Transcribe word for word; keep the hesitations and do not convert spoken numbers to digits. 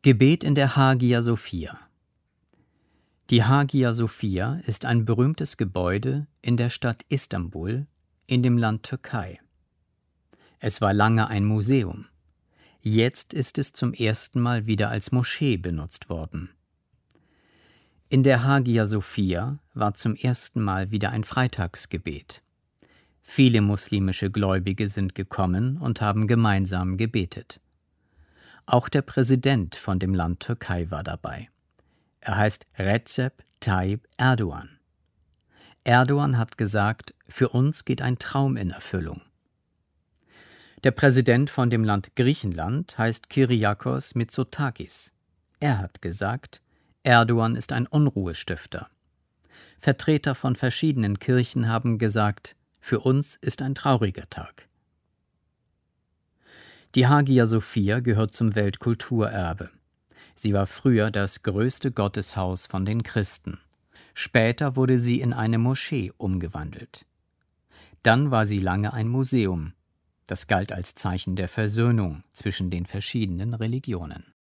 Gebet in der Hagia Sophia. Die Hagia Sophia ist ein berühmtes Gebäude in der Stadt Istanbul in dem Land Türkei. Es war lange ein Museum. Jetzt ist es zum ersten Mal wieder als Moschee benutzt worden. In der Hagia Sophia war zum ersten Mal wieder ein Freitagsgebet. Viele muslimische Gläubige sind gekommen und haben gemeinsam gebetet. Auch der Präsident von dem Land Türkei war dabei. Er heißt Recep Tayyip Erdogan. Erdogan hat gesagt, für uns geht ein Traum in Erfüllung. Der Präsident von dem Land Griechenland heißt Kyriakos Mitsotakis. Er hat gesagt, Erdogan ist ein Unruhestifter. Vertreter von verschiedenen Kirchen haben gesagt, für uns ist ein trauriger Tag. Die Hagia Sophia gehört zum Weltkulturerbe. Sie war früher das größte Gotteshaus von den Christen. Später wurde sie in eine Moschee umgewandelt. Dann war sie lange ein Museum. Das galt als Zeichen der Versöhnung zwischen den verschiedenen Religionen.